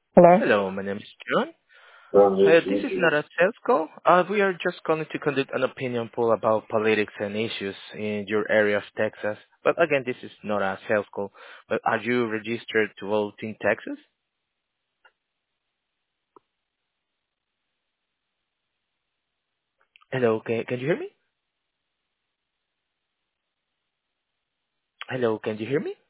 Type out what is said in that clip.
Hello? Hello, my name is John. This is Okay, not a sales call. We are just calling to conduct an opinion poll about politics and issues in your area of Texas. But again, this is not a sales call. But are you registered to vote in Texas? Hello, can you hear me? Hello, can you hear me?